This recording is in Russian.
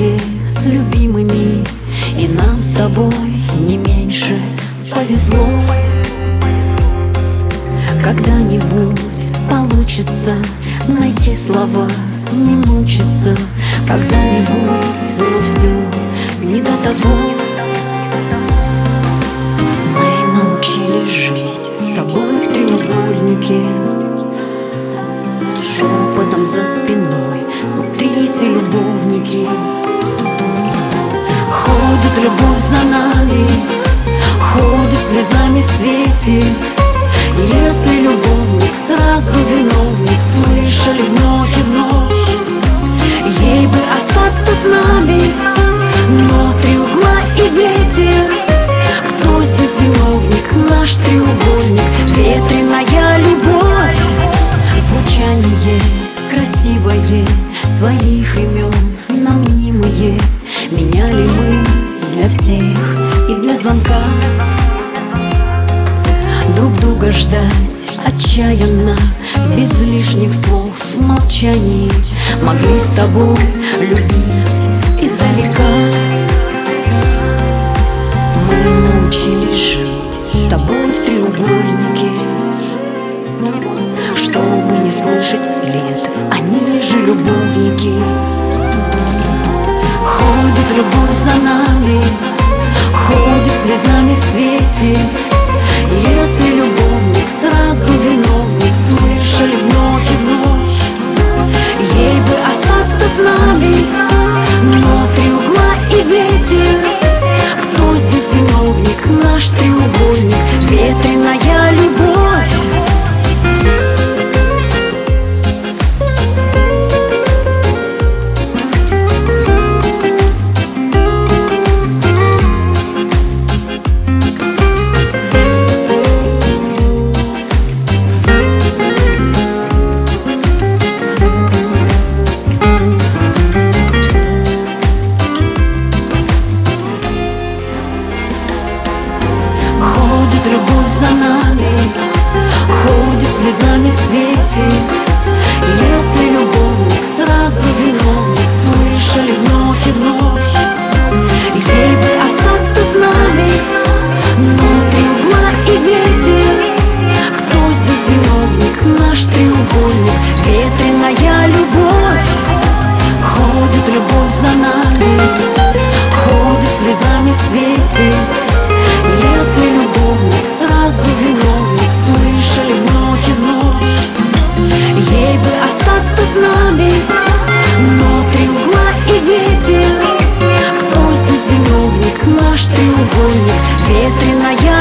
счастливее с любимыми, и нам с тобой не меньше повезло. Когда-нибудь получится найти слова, не мучиться. Когда-нибудь, но все не до того. Мы научились жить с тобой в треугольнике, шепотом за спиной смотрите любовники. Ходит любовь за нами, ходит, слезами светит. Если любовник, сразу виновник, слышали вновь и вновь. Ей бы остаться с нами, но три угла и ветер. Кто здесь виновник? Наш треугольник, ветреная любовь. Звучание красивое своих имен нам мнимые. Меняли мы для всех и для звонка. Друг друга ждать отчаянно, без лишних слов, в молчании. Могли с тобой любить издалека. Мы научились жить с тобой в треугольнике, чтобы не слышать вслед, они же любовники. Ходит любовь за нами, ходит, слезами светит. Если любовник, сразу виновник, слышали вновь и вновь. Ей бы остаться с нами, но три угла и ветер. Кто здесь виновник? Наш треугольник, ветреная любовь. Любовь за нами, ходит, слезами светит. Если любовник, сразу виновник, слышали вновь и вновь. Ей бы остаться с нами, но три угла и ветер. Кто здесь виновник? Наш треугольник, ветреная любовь. Ходит любовь за нами, ходит, слезами светит. Если любовник, сразу виновник, слышали вновь и вновь. Ей бы остаться с нами, но три угла и ветер. Кто здесь виновник? Наш треугольник, ветреная